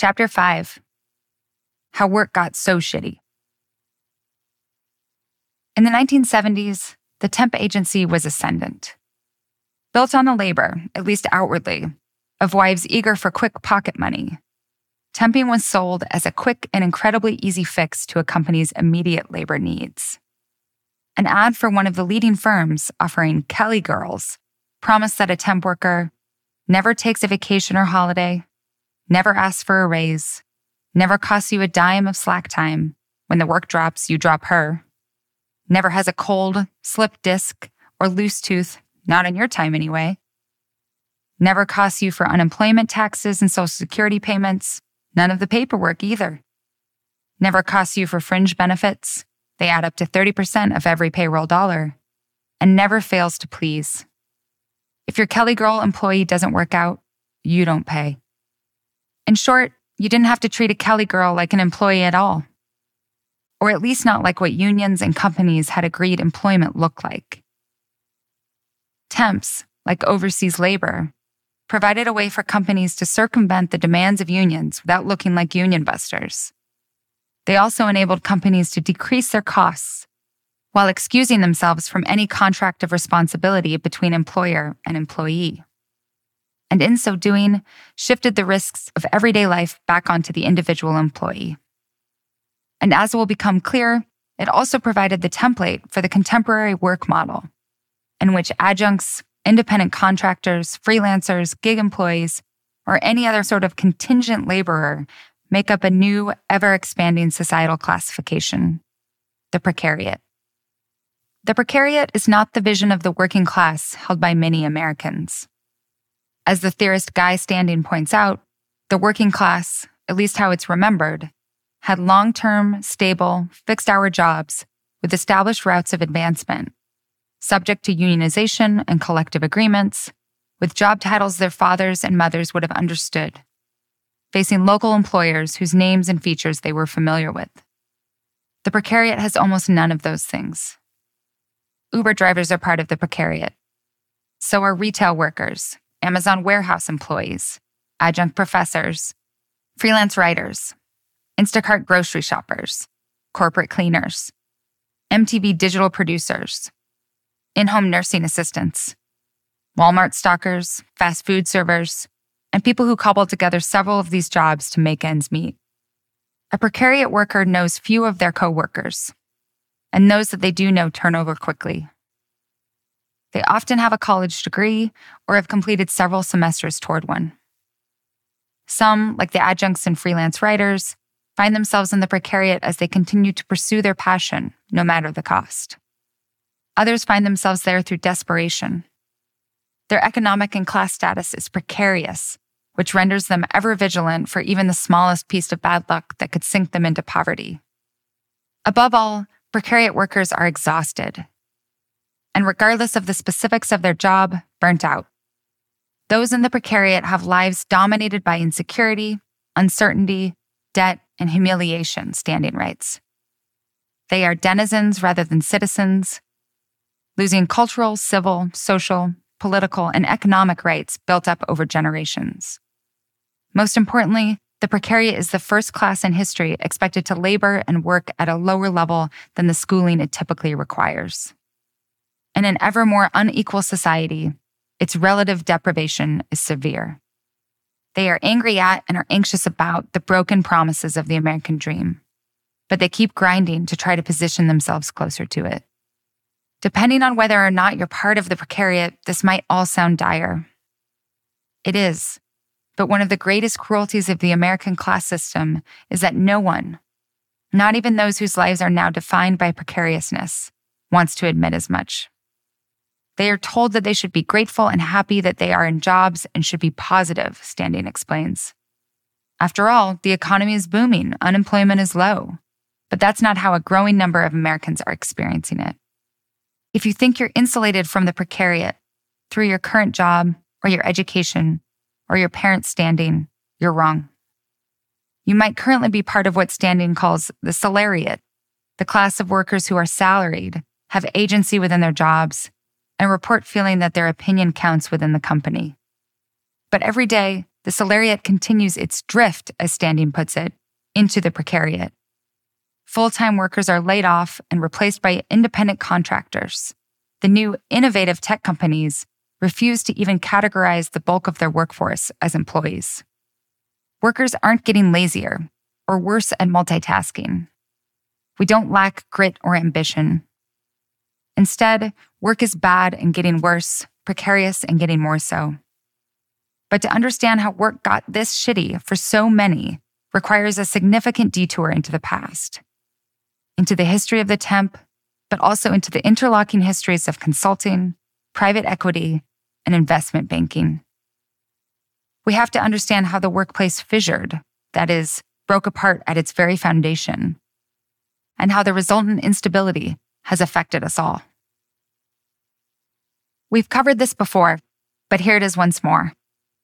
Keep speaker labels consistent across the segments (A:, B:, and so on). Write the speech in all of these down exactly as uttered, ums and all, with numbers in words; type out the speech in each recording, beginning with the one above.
A: Chapter five. How work got so shitty. In the nineteen seventies, the temp agency was ascendant. Built on the labor, at least outwardly, of wives eager for quick pocket money, temping was sold as a quick and incredibly easy fix to a company's immediate labor needs. An ad for one of the leading firms offering Kelly Girls promised that a temp worker never takes a vacation or holiday, never asks for a raise, never costs you a dime of slack time. When the work drops, you drop her. Never has a cold, slipped disc, or loose tooth, not on your time anyway. Never costs you for unemployment taxes and Social Security payments, none of the paperwork either. Never costs you for fringe benefits, they add up to thirty percent of every payroll dollar, and never fails to please. If your Kelly Girl employee doesn't work out, you don't pay. In short, you didn't have to treat a Kelly Girl like an employee at all. Or at least not like what unions and companies had agreed employment looked like. Temps, like overseas labor, provided a way for companies to circumvent the demands of unions without looking like union busters. They also enabled companies to decrease their costs while excusing themselves from any contract of responsibility between employer and employee. And in so doing, shifted the risks of everyday life back onto the individual employee. And as will become clear, it also provided the template for the contemporary work model, in which adjuncts, independent contractors, freelancers, gig employees, or any other sort of contingent laborer make up a new, ever-expanding societal classification, the precariat. The precariat is not the vision of the working class held by many Americans. As the theorist Guy Standing points out, the working class, at least how it's remembered, had long-term, stable, fixed-hour jobs with established routes of advancement, subject to unionization and collective agreements, with job titles their fathers and mothers would have understood, facing local employers whose names and features they were familiar with. The precariat has almost none of those things. Uber drivers are part of the precariat. So are retail workers, Amazon warehouse employees, adjunct professors, freelance writers, Instacart grocery shoppers, corporate cleaners, M T V digital producers, in-home nursing assistants, Walmart stockers, fast food servers, and people who cobble together several of these jobs to make ends meet. A precariat worker knows few of their co-workers, and those that they do know turn over quickly. They often have a college degree or have completed several semesters toward one. Some, like the adjuncts and freelance writers, find themselves in the precariat as they continue to pursue their passion, no matter the cost. Others find themselves there through desperation. Their economic and class status is precarious, which renders them ever vigilant for even the smallest piece of bad luck that could sink them into poverty. Above all, precariat workers are exhausted, and regardless of the specifics of their job, burnt out. Those in the precariat have lives dominated by insecurity, uncertainty, debt, and humiliation, Standing writes. They are denizens rather than citizens, losing cultural, civil, social, political, and economic rights built up over generations. Most importantly, the precariat is the first class in history expected to labor and work at a lower level than the schooling it typically requires. In an ever more unequal society, its relative deprivation is severe. They are angry at and are anxious about the broken promises of the American dream, but they keep grinding to try to position themselves closer to it. Depending on whether or not you're part of the precariat, this might all sound dire. It is, but one of the greatest cruelties of the American class system is that no one, not even those whose lives are now defined by precariousness, wants to admit as much. They are told that they should be grateful and happy that they are in jobs and should be positive, Standing explains. After all, the economy is booming, unemployment is low, but that's not how a growing number of Americans are experiencing it. If you think you're insulated from the precariat through your current job or your education or your parents' standing, you're wrong. You might currently be part of what Standing calls the salariat, the class of workers who are salaried, have agency within their jobs, and report feeling that their opinion counts within the company. But every day, the salariat continues its drift, as Standing puts it, into the precariat. Full-time workers are laid off and replaced by independent contractors. The new innovative tech companies refuse to even categorize the bulk of their workforce as employees. Workers aren't getting lazier or worse at multitasking. We don't lack grit or ambition. Instead, work is bad and getting worse, precarious and getting more so. But to understand how work got this shitty for so many requires a significant detour into the past, into the history of the temp, but also into the interlocking histories of consulting, private equity, and investment banking. We have to understand how the workplace fissured, that is, broke apart at its very foundation, and how the resultant instability has affected us all. We've covered this before, but here it is once more.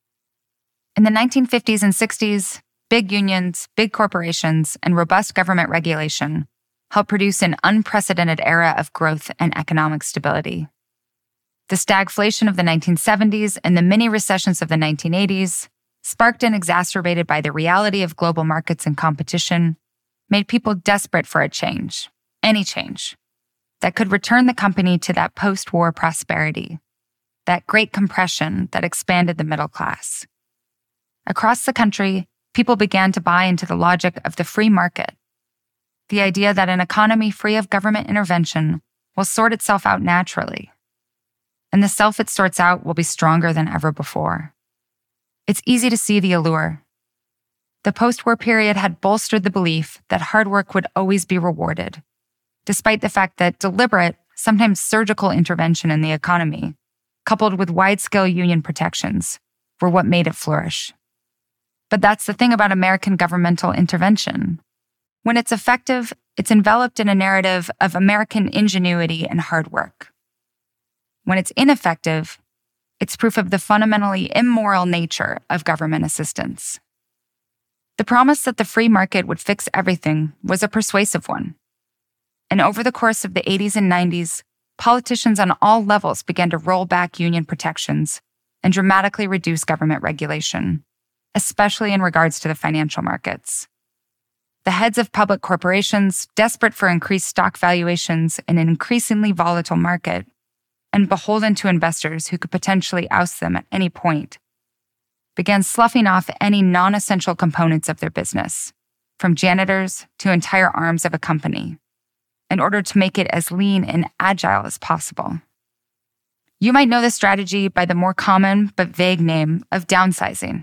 A: In the nineteen fifties and sixties, big unions, big corporations, and robust government regulation helped produce an unprecedented era of growth and economic stability. The stagflation of the nineteen seventies and the mini recessions of the nineteen eighties, sparked and exacerbated by the reality of global markets and competition, made people desperate for a change, any change, that could return the company to that post-war prosperity, that great compression that expanded the middle class. Across the country, people began to buy into the logic of the free market, the idea that an economy free of government intervention will sort itself out naturally, and the self it sorts out will be stronger than ever before. It's easy to see the allure. The post-war period had bolstered the belief that hard work would always be rewarded, despite the fact that deliberate, sometimes surgical intervention in the economy, coupled with wide-scale union protections, were what made it flourish. But that's the thing about American governmental intervention. When it's effective, it's enveloped in a narrative of American ingenuity and hard work. When it's ineffective, it's proof of the fundamentally immoral nature of government assistance. The promise that the free market would fix everything was a persuasive one. And over the course of the eighties and nineties, politicians on all levels began to roll back union protections and dramatically reduce government regulation, especially in regards to the financial markets. The heads of public corporations, desperate for increased stock valuations in an increasingly volatile market, and beholden to investors who could potentially oust them at any point, began sloughing off any non-essential components of their business, from janitors to entire arms of a company, in order to make it as lean and agile as possible. You might know this strategy by the more common but vague name of downsizing.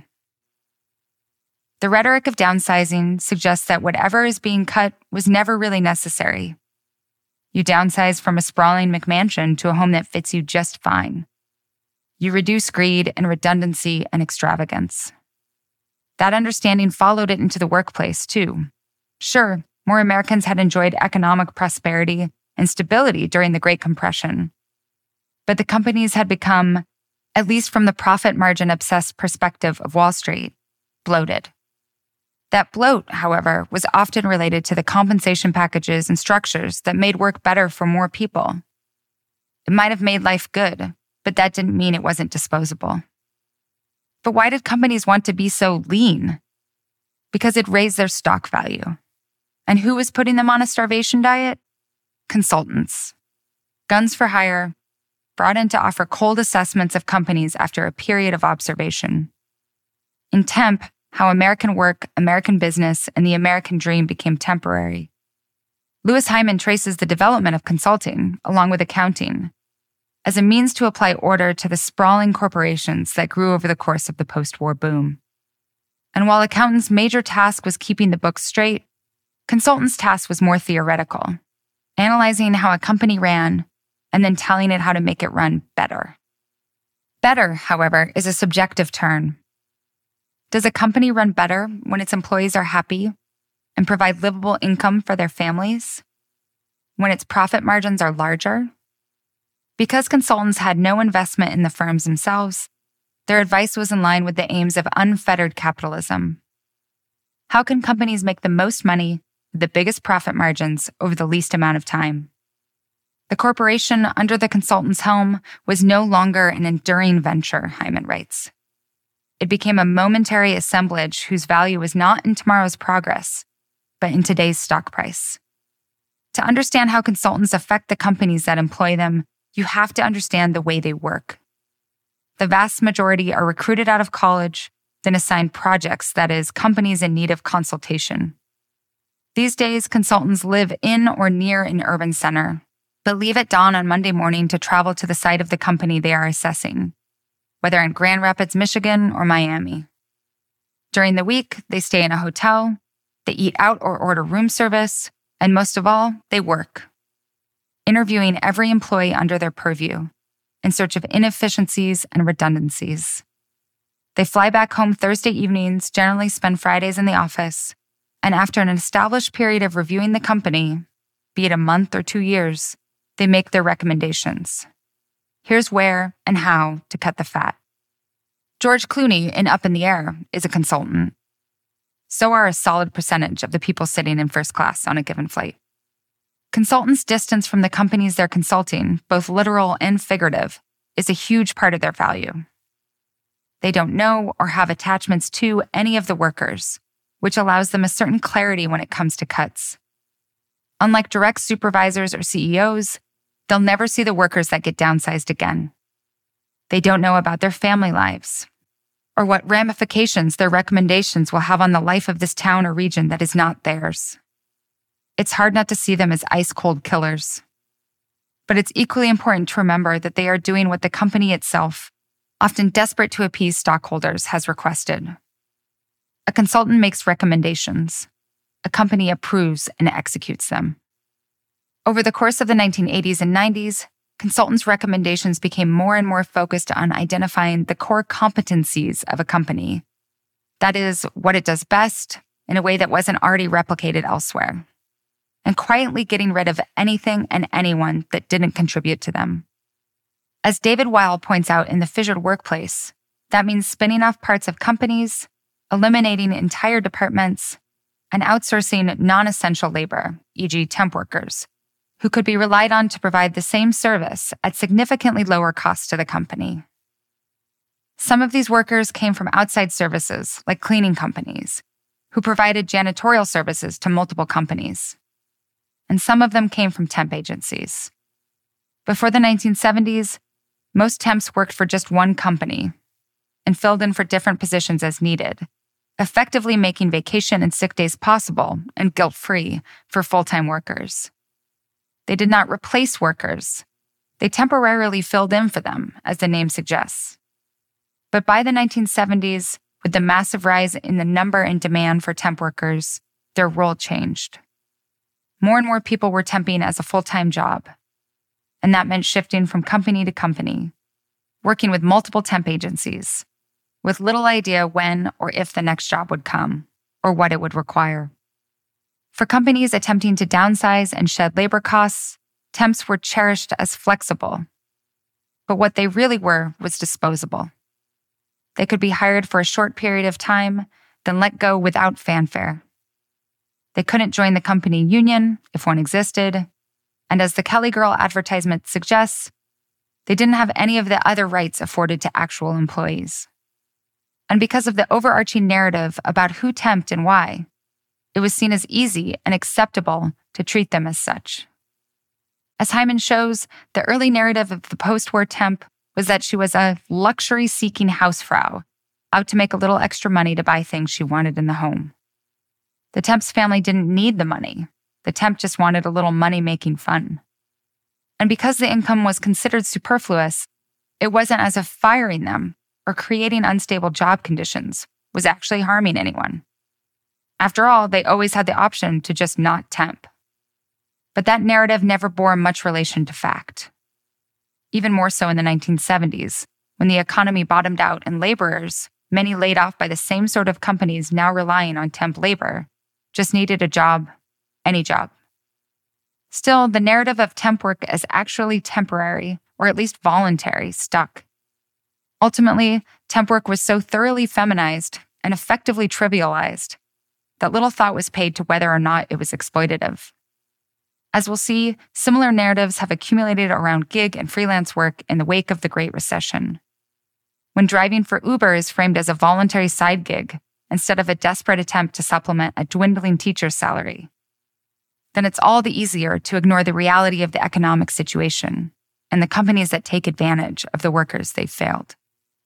A: The rhetoric of downsizing suggests that whatever is being cut was never really necessary. You downsize from a sprawling McMansion to a home that fits you just fine. You reduce greed and redundancy and extravagance. That understanding followed it into the workplace, too. Sure, more Americans had enjoyed economic prosperity and stability during the Great Compression, but the companies had become, at least from the profit margin-obsessed perspective of Wall Street, bloated. That bloat, however, was often related to the compensation packages and structures that made work better for more people. It might have made life good, but that didn't mean it wasn't disposable. But why did companies want to be so lean? Because it raised their stock value. And who was putting them on a starvation diet? Consultants. Guns for hire, brought in to offer cold assessments of companies after a period of observation. In Temp, How American Work, American Business, and the American Dream Became Temporary, Louis Hyman traces the development of consulting, along with accounting, as a means to apply order to the sprawling corporations that grew over the course of the post-war boom. And while accountants' major task was keeping the books straight, consultants' task was more theoretical, analyzing how a company ran and then telling it how to make it run better. Better, however, is a subjective term. Does a company run better when its employees are happy and provide livable income for their families? When its profit margins are larger? Because consultants had no investment in the firms themselves, their advice was in line with the aims of unfettered capitalism. How can companies make the most money with the biggest profit margins over the least amount of time? The corporation under the consultant's helm was no longer an enduring venture, Hyman writes. It became a momentary assemblage whose value was not in tomorrow's progress, but in today's stock price. To understand how consultants affect the companies that employ them, you have to understand the way they work. The vast majority are recruited out of college, then assigned projects, that is, companies in need of consultation. These days, consultants live in or near an urban center, but leave at dawn on Monday morning to travel to the site of the company they are assessing, whether in Grand Rapids, Michigan, or Miami. During the week, they stay in a hotel, they eat out or order room service, and most of all, they work, interviewing every employee under their purview in search of inefficiencies and redundancies. They fly back home Thursday evenings, generally spend Fridays in the office, and after an established period of reviewing the company, be it a month or two years, they make their recommendations. Here's where and how to cut the fat. George Clooney in Up in the Air is a consultant. So are a solid percentage of the people sitting in first class on a given flight. Consultants' distance from the companies they're consulting, both literal and figurative, is a huge part of their value. They don't know or have attachments to any of the workers, which allows them a certain clarity when it comes to cuts. Unlike direct supervisors or C E Os, they'll never see the workers that get downsized again. They don't know about their family lives, or what ramifications their recommendations will have on the life of this town or region that is not theirs. It's hard not to see them as ice-cold killers. But it's equally important to remember that they are doing what the company itself, often desperate to appease stockholders, has requested. A consultant makes recommendations. A company approves and executes them. Over the course of the nineteen eighties and nineties, consultants' recommendations became more and more focused on identifying the core competencies of a company. That is, what it does best in a way that wasn't already replicated elsewhere, and quietly getting rid of anything and anyone that didn't contribute to them. As David Weil points out in The Fissured Workplace, that means spinning off parts of companies, eliminating entire departments, and outsourcing non-essential labor, for example temp workers, who could be relied on to provide the same service at significantly lower cost to the company. Some of these workers came from outside services, like cleaning companies, who provided janitorial services to multiple companies. And some of them came from temp agencies. Before the nineteen seventies, most temps worked for just one company and filled in for different positions as needed, effectively making vacation and sick days possible and guilt-free for full-time workers. They did not replace workers. They temporarily filled in for them, as the name suggests. But by the nineteen seventies, with the massive rise in the number and demand for temp workers, their role changed. More and more people were temping as a full-time job, and that meant shifting from company to company, working with multiple temp agencies, with little idea when or if the next job would come, or what it would require. For companies attempting to downsize and shed labor costs, temps were cherished as flexible. But what they really were was disposable. They could be hired for a short period of time, then let go without fanfare. They couldn't join the company union, if one existed, and as the Kelly Girl advertisement suggests, they didn't have any of the other rights afforded to actual employees. And because of the overarching narrative about who temped and why, it was seen as easy and acceptable to treat them as such. As Hyman shows, the early narrative of the post-war temp was that she was a luxury-seeking housefrau, out to make a little extra money to buy things she wanted in the home. The temp's family didn't need the money. The temp just wanted a little money-making fun. And because the income was considered superfluous, it wasn't as if firing them or creating unstable job conditions was actually harming anyone. After all, they always had the option to just not temp. But that narrative never bore much relation to fact. Even more so in the nineteen seventies, when the economy bottomed out and laborers, many laid off by the same sort of companies now relying on temp labor, just needed a job, any job. Still, the narrative of temp work as actually temporary, or at least voluntary, stuck. Ultimately, temp work was so thoroughly feminized and effectively trivialized that little thought was paid to whether or not it was exploitative. As we'll see, similar narratives have accumulated around gig and freelance work in the wake of the Great Recession. when driving for Uber is framed as a voluntary side gig instead of a desperate attempt to supplement a dwindling teacher's salary, then it's all the easier to ignore the reality of the economic situation and the companies that take advantage of the workers they've failed.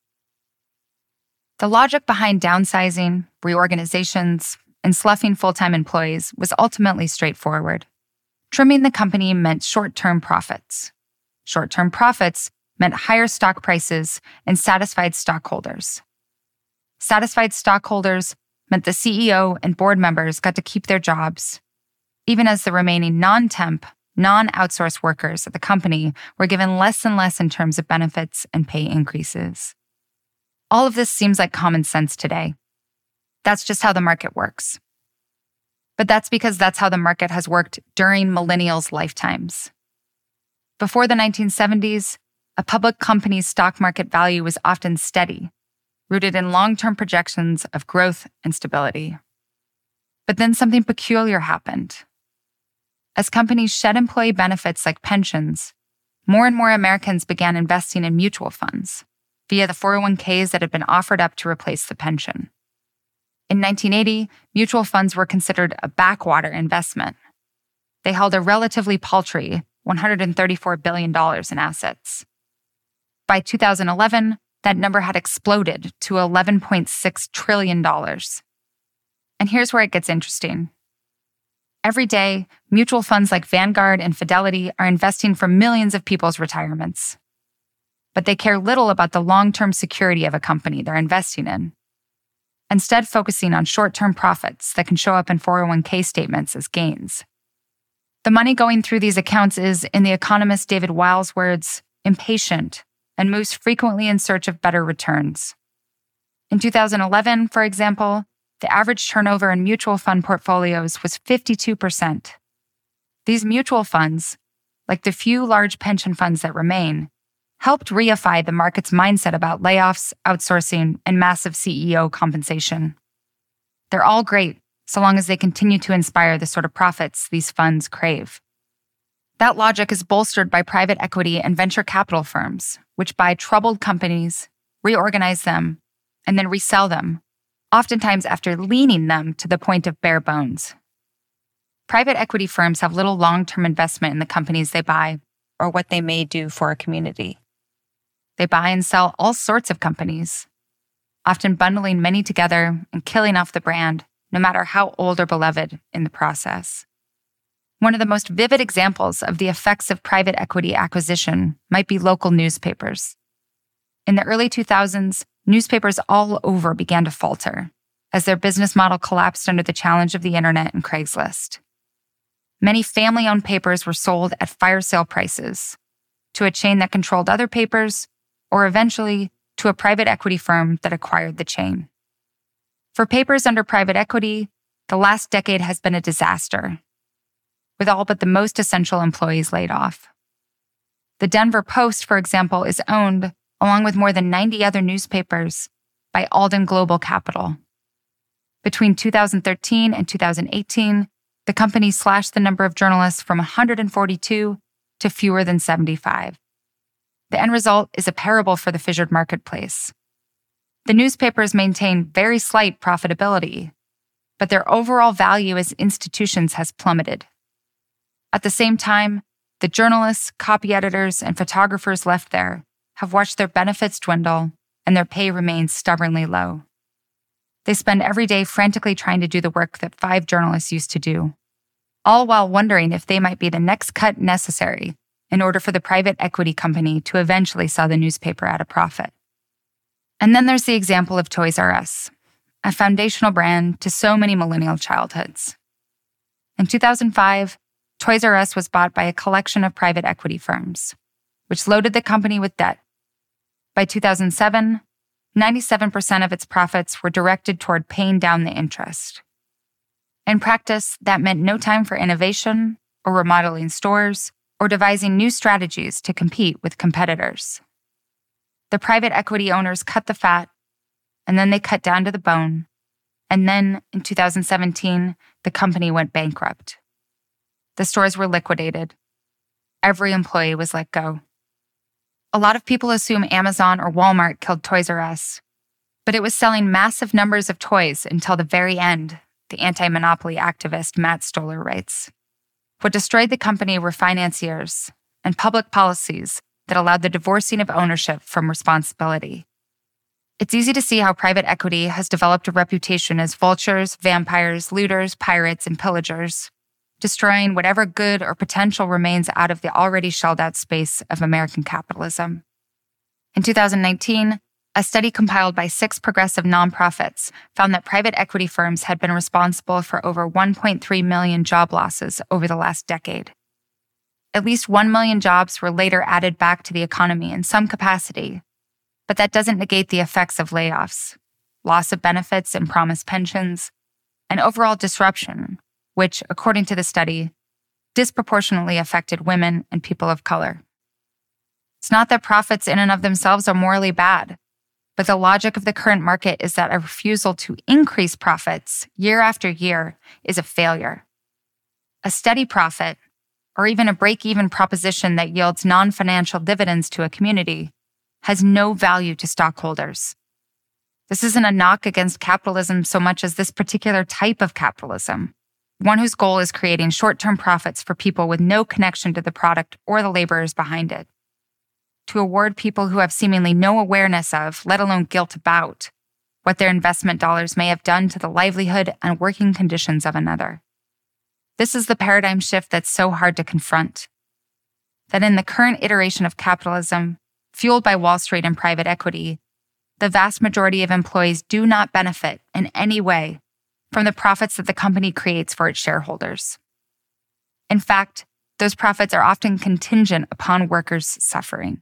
A: The logic behind downsizing, reorganizations, and sloughing full-time employees was ultimately straightforward. Trimming the company meant short-term profits. Short-term profits meant higher stock prices and satisfied stockholders. Satisfied stockholders meant the C E O and board members got to keep their jobs, even as the remaining non-temp, non-outsourced workers at the company were given less and less in terms of benefits and pay increases. All of this seems like common sense today. That's just how the market works. But that's because that's how the market has worked during millennials' lifetimes. Before the nineteen seventies, a public company's stock market value was often steady, rooted in long-term projections of growth and stability. But then something peculiar happened. As companies shed employee benefits like pensions, more and more Americans began investing in mutual funds via the four oh one k's that had been offered up to replace the pension. In nineteen eighty, mutual funds were considered a backwater investment. They held a relatively paltry one hundred thirty-four billion dollars in assets. By two thousand eleven, that number had exploded to eleven point six trillion dollars. And here's where it gets interesting. Every day, mutual funds like Vanguard and Fidelity are investing for millions of people's retirements. But they care little about the long-term security of a company they're investing in, instead focusing on short-term profits that can show up in four oh one k statements as gains. The money going through these accounts is, in the economist David Weil's words, impatient and moves frequently in search of better returns. In two thousand eleven, for example, the average turnover in mutual fund portfolios was fifty-two percent. These mutual funds, like the few large pension funds that remain, helped reify the market's mindset about layoffs, outsourcing, and massive C E O compensation. They're all great, so long as they continue to inspire the sort of profits these funds crave. That logic is bolstered by private equity and venture capital firms, which buy troubled companies, reorganize them, and then resell them, oftentimes after leaning them to the point of bare bones. Private equity firms have little long-term investment in the companies they buy or what they may do for a community. They buy and sell all sorts of companies, often bundling many together and killing off the brand, no matter how old or beloved in the process. One of the most vivid examples of the effects of private equity acquisition might be local newspapers. In the early two thousands, newspapers all over began to falter as their business model collapsed under the challenge of the internet and Craigslist. Many family-owned papers were sold at fire sale prices to a chain that controlled other papers, or eventually to a private equity firm that acquired the chain. For papers under private equity, the last decade has been a disaster, with all but the most essential employees laid off. The Denver Post, for example, is owned, along with more than ninety other newspapers, by Alden Global Capital. Between two thousand thirteen and two thousand eighteen, the company slashed the number of journalists from one hundred forty-two to fewer than seventy-five. The end result is a parable for the fissured marketplace. The newspapers maintain very slight profitability, but their overall value as institutions has plummeted. At the same time, the journalists, copy editors, and photographers left there have watched their benefits dwindle and their pay remains stubbornly low. They spend every day frantically trying to do the work that five journalists used to do, all while wondering if they might be the next cut necessary in order for the private equity company to eventually sell the newspaper at a profit. And then there's the example of Toys R Us, a foundational brand to so many millennial childhoods. In two thousand five, Toys R Us was bought by a collection of private equity firms, which loaded the company with debt. By two thousand seven, ninety-seven percent of its profits were directed toward paying down the interest. In practice, that meant no time for innovation or remodeling stores or devising new strategies to compete with competitors. The private equity owners cut the fat, and then they cut down to the bone, and then, in two thousand seventeen, the company went bankrupt. The stores were liquidated. Every employee was let go. A lot of people assume Amazon or Walmart killed Toys R Us, but it was selling massive numbers of toys until the very end, the anti-monopoly activist Matt Stoller writes. What destroyed the company were financiers and public policies that allowed the divorcing of ownership from responsibility. It's easy to see how private equity has developed a reputation as vultures, vampires, looters, pirates, and pillagers, destroying whatever good or potential remains out of the already shelled-out space of American capitalism. In two thousand nineteen, a study compiled by six progressive nonprofits found that private equity firms had been responsible for over one point three million job losses over the last decade. At least one million jobs were later added back to the economy in some capacity, but that doesn't negate the effects of layoffs, loss of benefits and promised pensions, and overall disruption, which, according to the study, disproportionately affected women and people of color. It's not that profits in and of themselves are morally bad, but the logic of the current market is that a refusal to increase profits year after year is a failure. A steady profit, or even a break-even proposition that yields non-financial dividends to a community, has no value to stockholders. This isn't a knock against capitalism so much as this particular type of capitalism, one whose goal is creating short-term profits for people with no connection to the product or the laborers behind it. To award people who have seemingly no awareness of, let alone guilt about, what their investment dollars may have done to the livelihood and working conditions of another. This is the paradigm shift that's so hard to confront. That in the current iteration of capitalism, fueled by Wall Street and private equity, the vast majority of employees do not benefit in any way from the profits that the company creates for its shareholders. In fact, those profits are often contingent upon workers' suffering.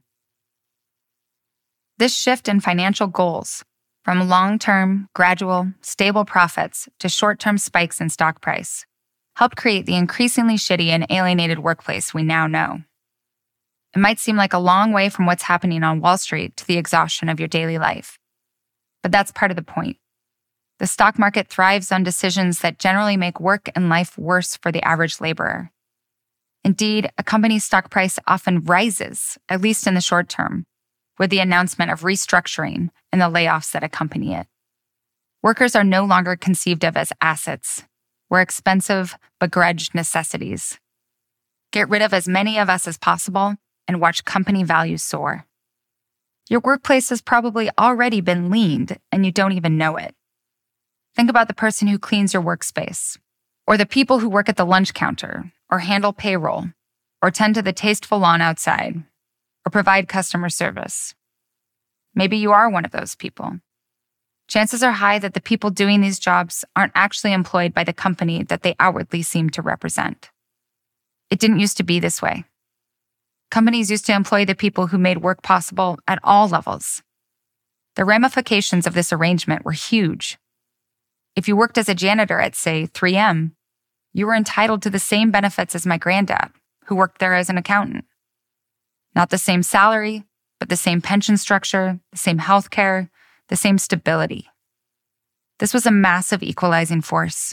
A: This shift in financial goals, from long-term, gradual, stable profits to short-term spikes in stock price, helped create the increasingly shitty and alienated workplace we now know. It might seem like a long way from what's happening on Wall Street to the exhaustion of your daily life. But that's part of the point. The stock market thrives on decisions that generally make work and life worse for the average laborer. Indeed, a company's stock price often rises, at least in the short term, with the announcement of restructuring and the layoffs that accompany it. Workers are no longer conceived of as assets. We're expensive, begrudged necessities. Get rid of as many of us as possible and watch company values soar. Your workplace has probably already been leaned and you don't even know it. Think about the person who cleans your workspace, or the people who work at the lunch counter, or handle payroll, or tend to the tasteful lawn outside, or provide customer service. Maybe you are one of those people. Chances are high that the people doing these jobs aren't actually employed by the company that they outwardly seem to represent. It didn't used to be this way. Companies used to employ the people who made work possible at all levels. The ramifications of this arrangement were huge. If you worked as a janitor at, say, three M, you were entitled to the same benefits as my granddad, who worked there as an accountant. Not the same salary, but the same pension structure, the same health care, the same stability. This was a massive equalizing force.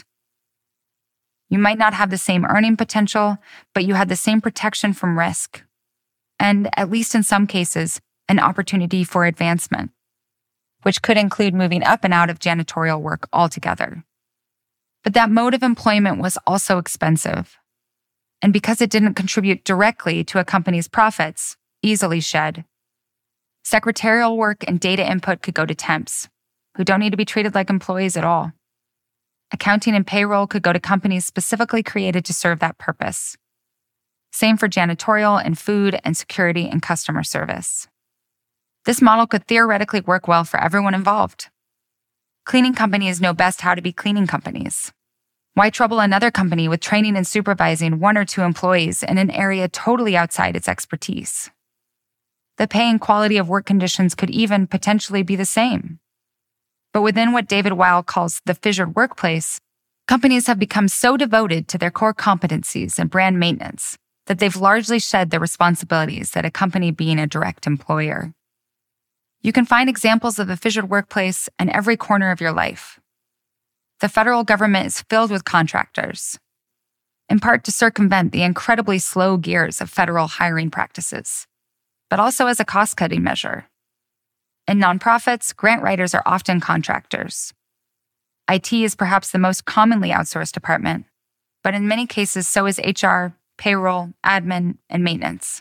A: You might not have the same earning potential, but you had the same protection from risk. And, at least in some cases, an opportunity for advancement, which could include moving up and out of janitorial work altogether. But that mode of employment was also expensive. And because it didn't contribute directly to a company's profits, easily shed. Secretarial work and data input could go to temps, who don't need to be treated like employees at all. Accounting and payroll could go to companies specifically created to serve that purpose. Same for janitorial and food and security and customer service. This model could theoretically work well for everyone involved. Cleaning companies know best how to be cleaning companies. Why trouble another company with training and supervising one or two employees in an area totally outside its expertise? The pay and quality of work conditions could even potentially be the same. But within what David Weil calls the fissured workplace, companies have become so devoted to their core competencies and brand maintenance that they've largely shed the responsibilities that accompany being a direct employer. You can find examples of the fissured workplace in every corner of your life. The federal government is filled with contractors, in part to circumvent the incredibly slow gears of federal hiring practices. but also as a cost-cutting measure. In nonprofits, grant writers are often contractors. I T is perhaps the most commonly outsourced department, but in many cases so is H R, payroll, admin, and maintenance.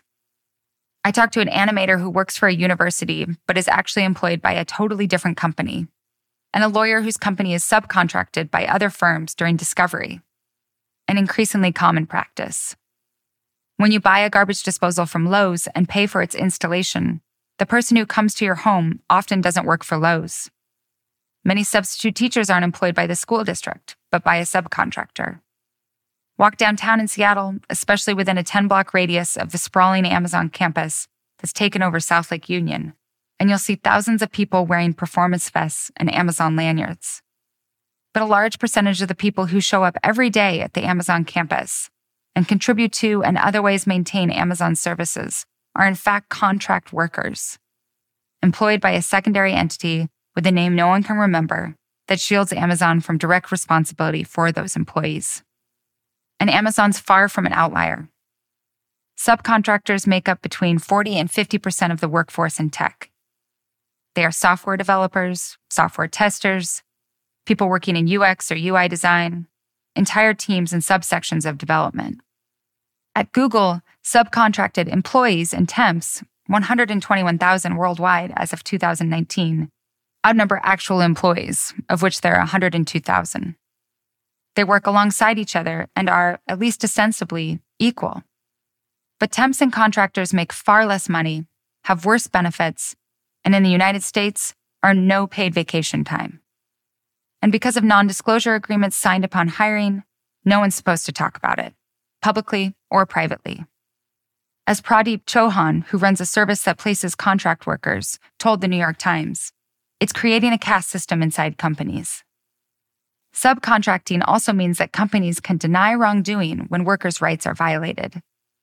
A: I talked to an animator who works for a university but is actually employed by a totally different company, and a lawyer whose company is subcontracted by other firms during discovery, an increasingly common practice. When you buy a garbage disposal from Lowe's and pay for its installation, the person who comes to your home often doesn't work for Lowe's. Many substitute teachers aren't employed by the school district, but by a subcontractor. Walk downtown in Seattle, especially within a ten-block radius of the sprawling Amazon campus that's taken over South Lake Union, and you'll see thousands of people wearing performance vests and Amazon lanyards. But a large percentage of the people who show up every day at the Amazon campus and contribute to and otherwise maintain Amazon services are in fact contract workers, employed by a secondary entity with a name no one can remember that shields Amazon from direct responsibility for those employees. And Amazon's far from an outlier. Subcontractors make up between forty and fifty percent of the workforce in tech. They are software developers, software testers, people working in U X or U I design, entire teams and subsections of development. At Google, subcontracted employees and temps, one hundred twenty-one thousand worldwide as of two thousand nineteen, outnumber actual employees, of which there are one hundred two thousand. They work alongside each other and are, at least ostensibly, equal. But temps and contractors make far less money, have worse benefits, and in the United States, are no paid vacation time. And because of non-disclosure agreements signed upon hiring, no one's supposed to talk about it, publicly or privately. As Pradeep Chauhan, who runs a service that places contract workers, told the New York Times, it's creating a caste system inside companies. Subcontracting also means that companies can deny wrongdoing when workers' rights are violated.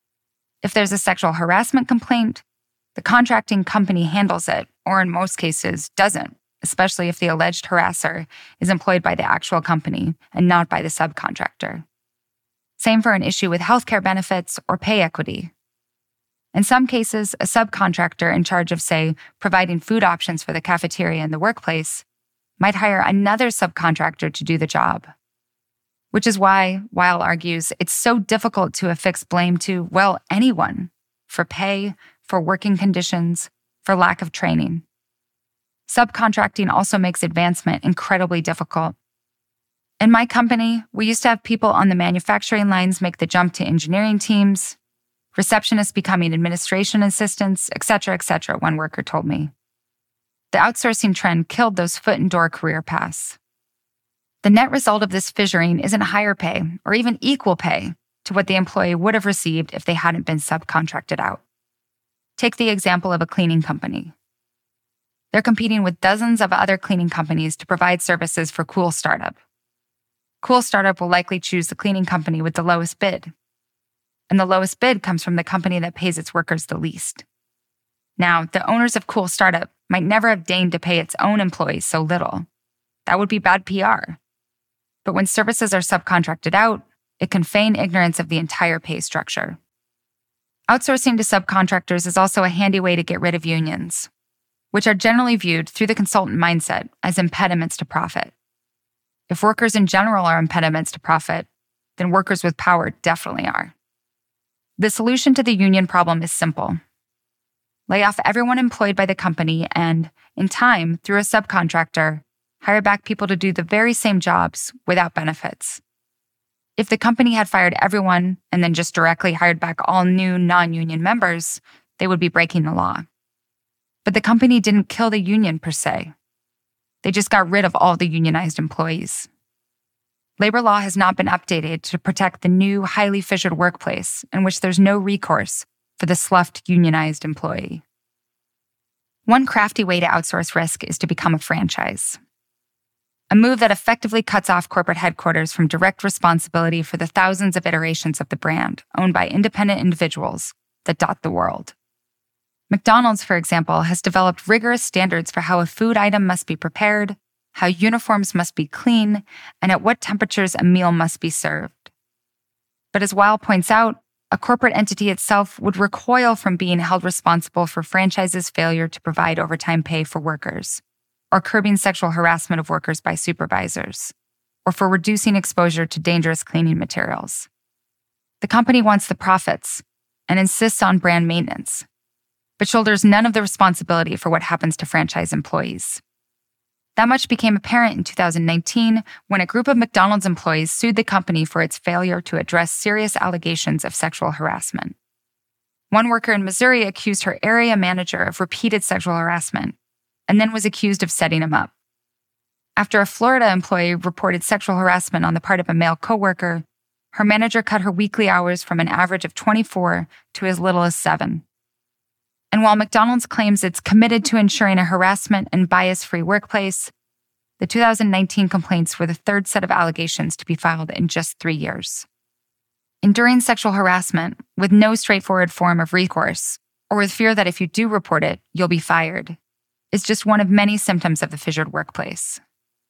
A: If there's a sexual harassment complaint, the contracting company handles it, or in most cases, doesn't, especially if the alleged harasser is employed by the actual company and not by the subcontractor. Same for an issue with healthcare benefits or pay equity. In some cases, a subcontractor in charge of, say, providing food options for the cafeteria in the workplace might hire another subcontractor to do the job. Which is why, Weil argues, it's so difficult to affix blame to, well, anyone, for pay, for working conditions, for lack of training. Subcontracting also makes advancement incredibly difficult. In my company, we used to have people on the manufacturing lines make the jump to engineering teams, receptionists becoming administration assistants, et cetera, et cetera, one worker told me. The outsourcing trend killed those foot-in-door career paths. The net result of this fissuring isn't higher pay or even equal pay to what the employee would have received if they hadn't been subcontracted out. Take the example of a cleaning company. They're competing with dozens of other cleaning companies to provide services for Cool Startup. Cool Startup will likely choose the cleaning company with the lowest bid. And the lowest bid comes from the company that pays its workers the least. Now, the owners of Cool Startup might never have deigned to pay its own employees so little. That would be bad P R. But when services are subcontracted out, it can feign ignorance of the entire pay structure. Outsourcing to subcontractors is also a handy way to get rid of unions, which are generally viewed through the consultant mindset as impediments to profit. If workers in general are impediments to profit, then workers with power definitely are. The solution to the union problem is simple. Lay off everyone employed by the company and, in time, through a subcontractor, hire back people to do the very same jobs without benefits. If the company had fired everyone and then just directly hired back all new non-union members, they would be breaking the law. But the company didn't kill the union per se. They just got rid of all the unionized employees. Labor law has not been updated to protect the new, highly fissured workplace in which there's no recourse for the sloughed unionized employee. One crafty way to outsource risk is to become a franchise. A move that effectively cuts off corporate headquarters from direct responsibility for the thousands of iterations of the brand owned by independent individuals that dot the world. McDonald's, for example, has developed rigorous standards for how a food item must be prepared, how uniforms must be clean, and at what temperatures a meal must be served. But as Weil points out, a corporate entity itself would recoil from being held responsible for franchises' failure to provide overtime pay for workers, or curbing sexual harassment of workers by supervisors, or for reducing exposure to dangerous cleaning materials. The company wants the profits and insists on brand maintenance, but shoulders none of the responsibility for what happens to franchise employees. That much became apparent in two thousand nineteen when a group of McDonald's employees sued the company for its failure to address serious allegations of sexual harassment. One worker in Missouri accused her area manager of repeated sexual harassment and then was accused of setting him up. After a Florida employee reported sexual harassment on the part of a male coworker, her manager cut her weekly hours from an average of twenty-four to as little as seven. And while McDonald's claims it's committed to ensuring a harassment and bias-free workplace, the two thousand nineteen complaints were the third set of allegations to be filed in just three years. Enduring sexual harassment with no straightforward form of recourse, or with fear that if you do report it, you'll be fired, is just one of many symptoms of the fissured workplace.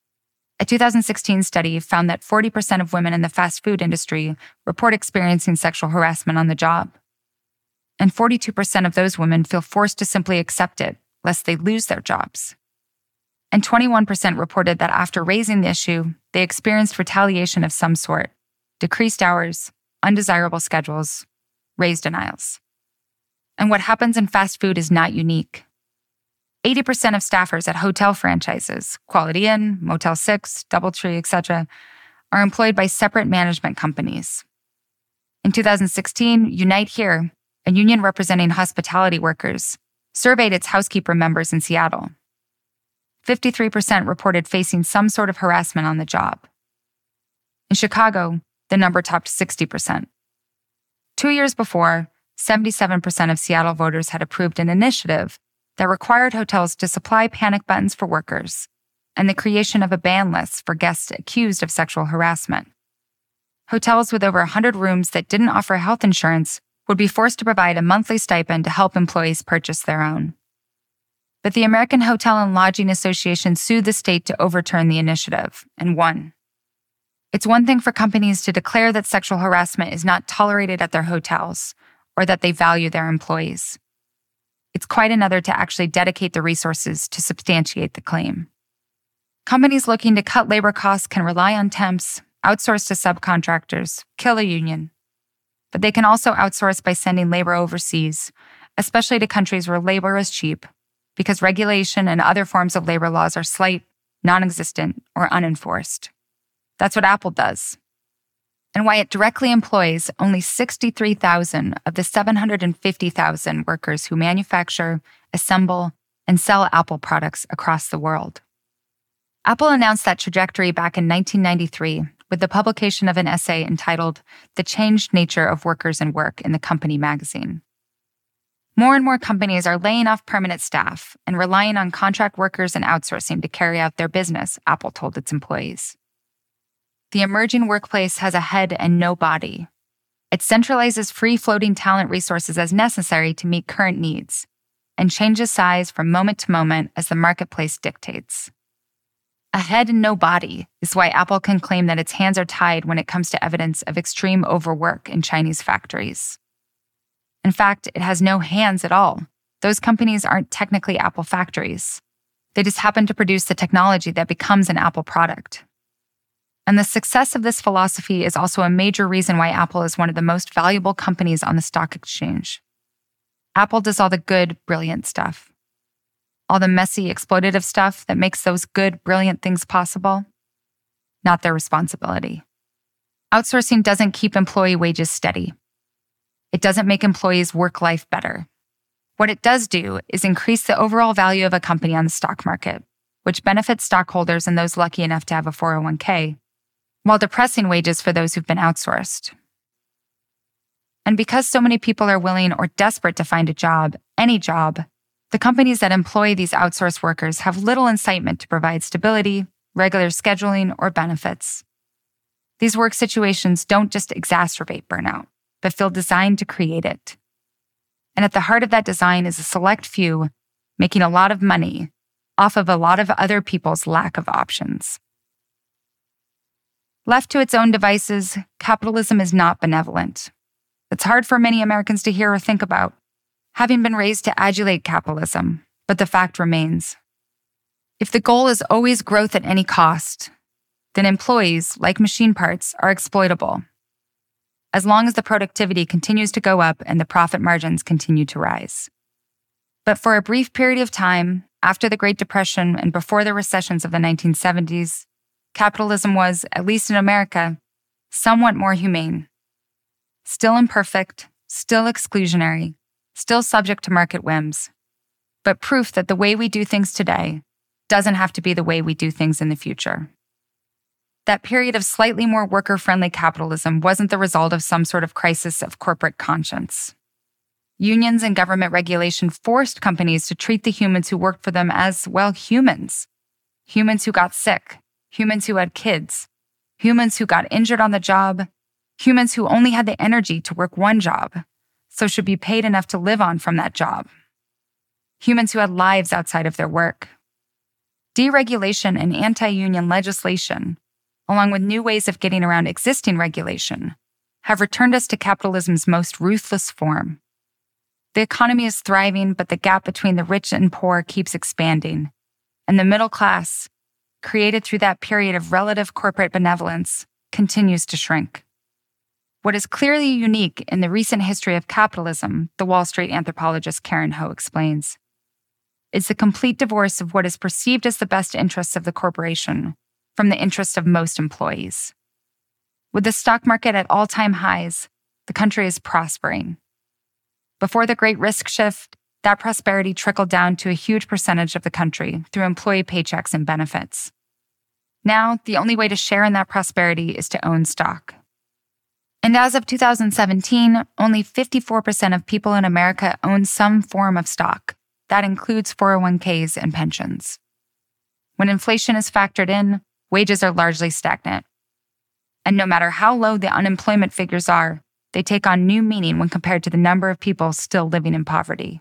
A: A two thousand sixteen study found that forty percent of women in the fast food industry report experiencing sexual harassment on the job. And forty-two percent of those women feel forced to simply accept it, lest they lose their jobs. And twenty-one percent reported that after raising the issue, they experienced retaliation of some sort, decreased hours, undesirable schedules, raise denials. And what happens in fast food is not unique. eighty percent of staffers at hotel franchises, Quality Inn, Motel six, DoubleTree, et cetera, are employed by separate management companies. In two thousand sixteen, Unite Here, a union representing hospitality workers, surveyed its housekeeper members in Seattle. fifty-three percent reported facing some sort of harassment on the job. In Chicago, the number topped sixty percent. Two years before, seventy-seven percent of Seattle voters had approved an initiative that required hotels to supply panic buttons for workers and the creation of a ban list for guests accused of sexual harassment. Hotels with over one hundred rooms that didn't offer health insurance would be forced to provide a monthly stipend to help employees purchase their own. But the American Hotel and Lodging Association sued the state to overturn the initiative and won. It's one thing for companies to declare that sexual harassment is not tolerated at their hotels or that they value their employees. It's quite another to actually dedicate the resources to substantiate the claim. Companies looking to cut labor costs can rely on temps, outsource to subcontractors, kill a union. But they can also outsource by sending labor overseas, especially to countries where labor is cheap, because regulation and other forms of labor laws are slight, non-existent, or unenforced. That's what Apple does. And why it directly employs only sixty-three thousand of the seven hundred fifty thousand workers who manufacture, assemble, and sell Apple products across the world. Apple announced that trajectory back in nineteen ninety-three with the publication of an essay entitled The Changed Nature of Workers and Work in the Company magazine. More and more companies are laying off permanent staff and relying on contract workers and outsourcing to carry out their business, Apple told its employees. The emerging workplace has a head and no body. It centralizes free-floating talent resources as necessary to meet current needs and changes size from moment to moment as the marketplace dictates. A head and no body is why Apple can claim that its hands are tied when it comes to evidence of extreme overwork in Chinese factories. In fact, it has no hands at all. Those companies aren't technically Apple factories. They just happen to produce the technology that becomes an Apple product. And the success of this philosophy is also a major reason why Apple is one of the most valuable companies on the stock exchange. Apple does all the good, brilliant stuff. All the messy, exploitative stuff that makes those good, brilliant things possible, not their responsibility. Outsourcing doesn't keep employee wages steady. It doesn't make employees' work life better. What it does do is increase the overall value of a company on the stock market, which benefits stockholders and those lucky enough to have a four oh one k, while depressing wages for those who've been outsourced. And because so many people are willing or desperate to find a job, any job, the companies that employ these outsourced workers have little incitement to provide stability, regular scheduling, or benefits. These work situations don't just exacerbate burnout, but feel designed to create it. And at the heart of that design is a select few making a lot of money off of a lot of other people's lack of options. Left to its own devices, capitalism is not benevolent. that's hard for many Americans to hear or think about, having been raised to adulate capitalism, but the fact remains. If the goal is always growth at any cost, then employees, like machine parts, are exploitable, as long as the productivity continues to go up and the profit margins continue to rise. But for a brief period of time, after the Great Depression and before the recessions of the nineteen seventies, capitalism was, at least in America, somewhat more humane. Still imperfect, still exclusionary, still subject to market whims, but proof that the way we do things today doesn't have to be the way we do things in the future. That period of slightly more worker-friendly capitalism wasn't the result of some sort of crisis of corporate conscience. Unions and government regulation forced companies to treat the humans who worked for them as, well, humans. Humans who got sick, humans who had kids, humans who got injured on the job, humans who only had the energy to work one job, so should be paid enough to live on from that job. Humans who had lives outside of their work. Deregulation and anti-union legislation, along with new ways of getting around existing regulation, have returned us to capitalism's most ruthless form. The economy is thriving, but the gap between the rich and poor keeps expanding, and the middle class, created through that period of relative corporate benevolence, continues to shrink. What is clearly unique in the recent history of capitalism, the Wall Street anthropologist Karen Ho explains, is the complete divorce of what is perceived as the best interests of the corporation from the interests of most employees. With the stock market at all-time highs, the country is prospering. Before the Great Risk Shift, that prosperity trickled down to a huge percentage of the country through employee paychecks and benefits. Now, the only way to share in that prosperity is to own stock. And as of two thousand seventeen, only fifty-four percent of people in America own some form of stock. That includes four oh one k's and pensions. When inflation is factored in, wages are largely stagnant. And no matter how low the unemployment figures are, they take on new meaning when compared to the number of people still living in poverty.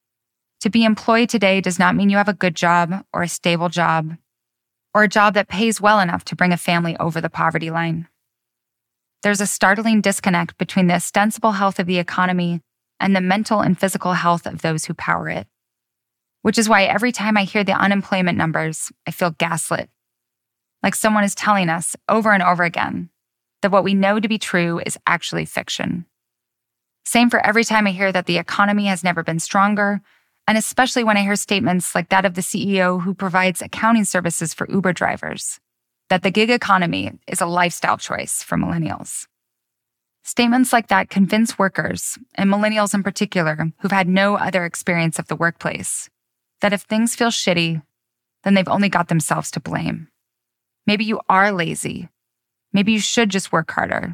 A: To be employed today does not mean you have a good job or a stable job, or a job that pays well enough to bring a family over the poverty line. There's a startling disconnect between the ostensible health of the economy and the mental and physical health of those who power it. Which is why every time I hear the unemployment numbers, I feel gaslit. Like someone is telling us over and over again that what we know to be true is actually fiction. Same for every time I hear that the economy has never been stronger, and especially when I hear statements like that of the C E O who provides accounting services for Uber drivers, that the gig economy is a lifestyle choice for millennials. Statements like that convince workers, and millennials in particular, who've had no other experience of the workplace, that if things feel shitty, then they've only got themselves to blame. Maybe you are lazy. Maybe you should just work harder.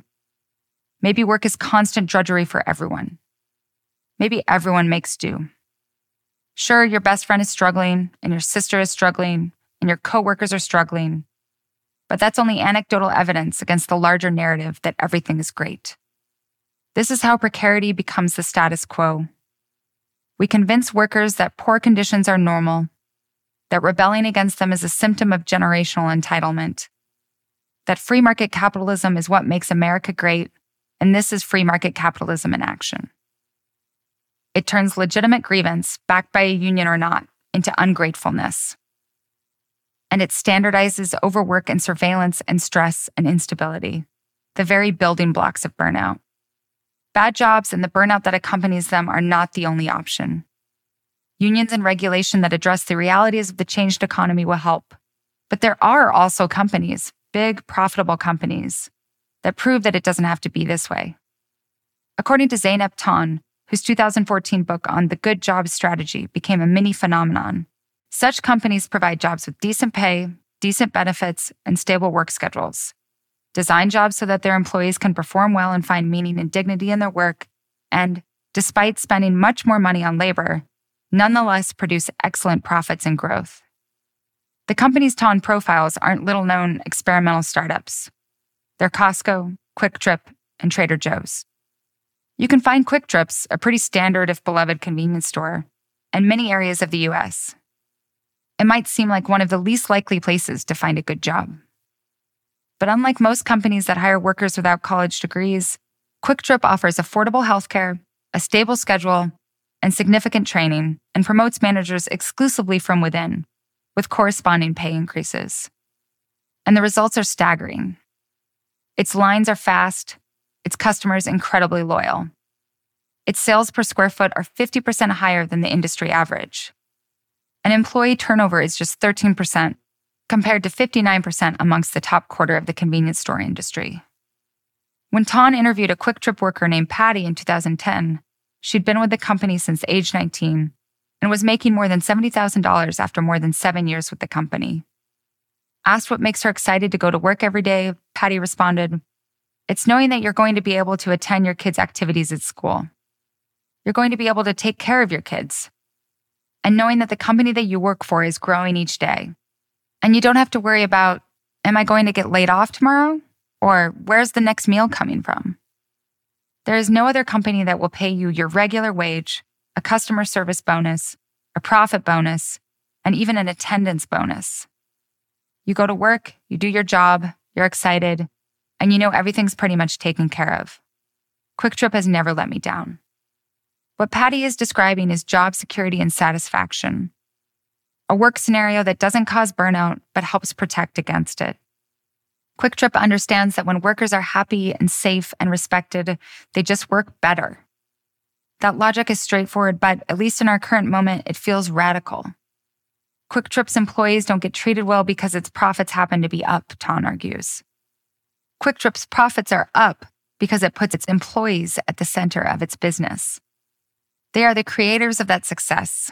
A: Maybe work is constant drudgery for everyone. Maybe everyone makes do. Sure, your best friend is struggling, and your sister is struggling, and your coworkers are struggling, but that's only anecdotal evidence against the larger narrative that everything is great. This is how precarity becomes the status quo. We convince workers that poor conditions are normal, that rebelling against them is a symptom of generational entitlement, that free market capitalism is what makes America great, and this is free market capitalism in action. It turns legitimate grievance, backed by a union or not, into ungratefulness. And it standardizes overwork and surveillance and stress and instability, the very building blocks of burnout. Bad jobs and the burnout that accompanies them are not the only option. Unions and regulation that address the realities of the changed economy will help. But there are also companies, big, profitable companies, that prove that it doesn't have to be this way. According to Zeynep Ton, whose two thousand fourteen book on the good job strategy became a mini phenomenon, such companies provide jobs with decent pay, decent benefits, and stable work schedules, design jobs so that their employees can perform well and find meaning and dignity in their work, and, despite spending much more money on labor, nonetheless produce excellent profits and growth. The companies Ton profiles aren't little-known experimental startups. They're Costco, Quick Trip, and Trader Joe's. You can find Quick Trip's, a pretty standard if beloved convenience store, in many areas of the U S. It might seem like one of the least likely places to find a good job. But unlike most companies that hire workers without college degrees, QuikTrip offers affordable healthcare, a stable schedule, and significant training, and promotes managers exclusively from within, with corresponding pay increases. And the results are staggering. Its lines are fast, its customers incredibly loyal. Its sales per square foot are fifty percent higher than the industry average. And employee turnover is just thirteen percent, compared to fifty-nine percent amongst the top quarter of the convenience store industry. When Ton interviewed a QuikTrip worker named Patty in two thousand ten, she'd been with the company since age nineteen and was making more than seventy thousand dollars after more than seven years with the company. Asked what makes her excited to go to work every day, Patty responded, "It's knowing that you're going to be able to attend your kids' activities at school. You're going to be able to take care of your kids. And knowing that the company that you work for is growing each day. And you don't have to worry about, am I going to get laid off tomorrow? Or where's the next meal coming from? There is no other company that will pay you your regular wage, a customer service bonus, a profit bonus, and even an attendance bonus. You go to work, you do your job, you're excited, and you know everything's pretty much taken care of. QuikTrip has never let me down." What Patty is describing is job security and satisfaction, a work scenario that doesn't cause burnout but helps protect against it. QuikTrip understands that when workers are happy and safe and respected, they just work better. That logic is straightforward, but at least in our current moment, it feels radical. QuikTrip's employees don't get treated well because its profits happen to be up, Ton argues. QuikTrip's profits are up because it puts its employees at the center of its business. They are the creators of that success,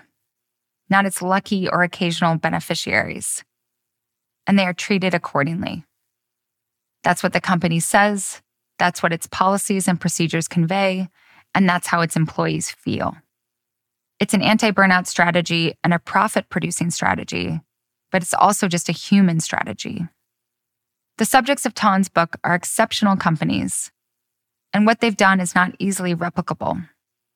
A: not its lucky or occasional beneficiaries. And they are treated accordingly. That's what the company says, that's what its policies and procedures convey, and that's how its employees feel. It's an anti-burnout strategy and a profit-producing strategy, but it's also just a human strategy. The subjects of Ton's book are exceptional companies, and what they've done is not easily replicable.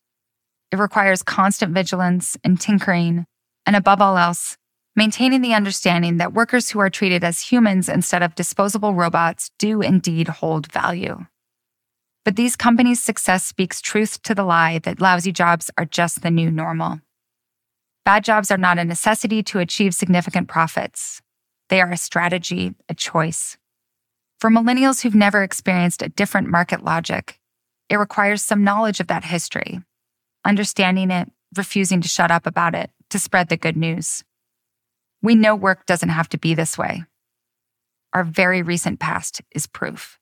A: It requires constant vigilance and tinkering, and above all else, maintaining the understanding that workers who are treated as humans instead of disposable robots do indeed hold value. But these companies' success speaks truth to the lie that lousy jobs are just the new normal. Bad jobs are not a necessity to achieve significant profits. They are a strategy, a choice. For millennials who've never experienced a different market logic, it requires some knowledge of that history, understanding it, refusing to shut up about it, to spread the good news. We know work doesn't have to be this way. Our very recent past is proof.